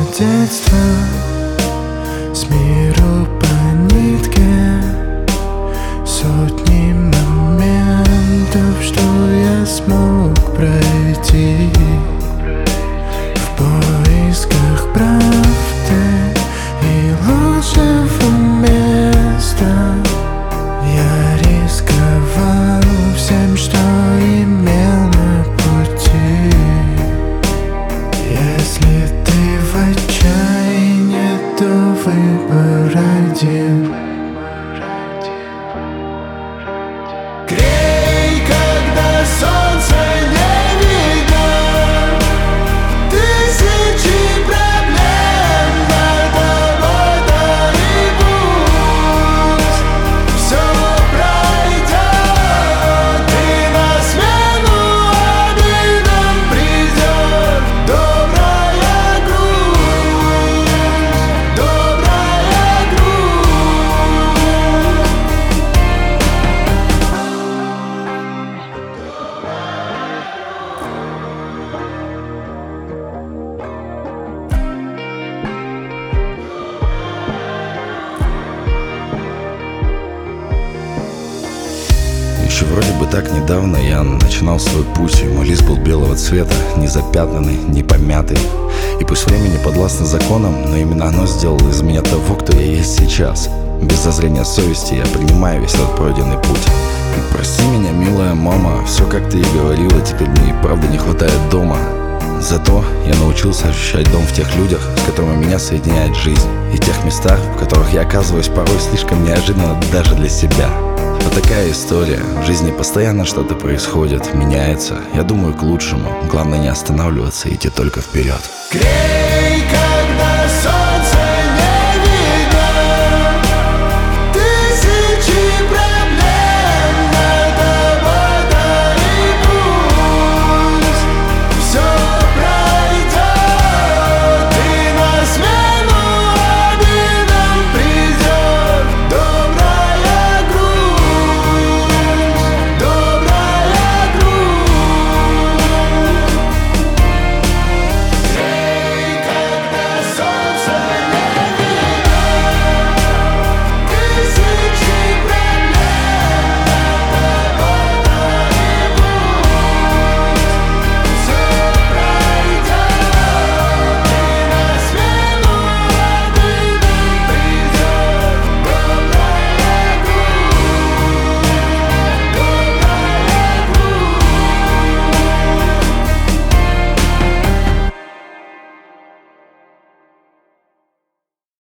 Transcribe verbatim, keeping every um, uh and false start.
детства, с миру по нитке, сотни моментов, что я смог пройти в поисках правды и лучшего места. Я рисковал всем, что имел на пути. Если ты в отчаянии, то выбор один. Грей, когда солнце не видно, тысячи проблем над тобой доревут. Все пройдет, и на смену обидам придет добрая грусть, добрая грусть. Еще вроде бы так недавно я начинал свой путь, и мой лист был белого цвета, не запятнанный, не помятый. И пусть время не подвластно законам, но именно оно сделало из меня того, кто я есть сейчас. Без зазрения совести я принимаю весь этот пройденный путь. И прости меня, милая мама, все как ты и говорила, теперь мне и правда не хватает дома. Зато я научился ощущать дом в тех людях, с которыми меня соединяет жизнь, и тех местах, в которых я оказываюсь порой слишком неожиданно даже для себя. Вот такая история. В жизни постоянно что-то происходит, меняется. Я думаю, к лучшему. Главное не останавливаться и идти только вперед. Грей!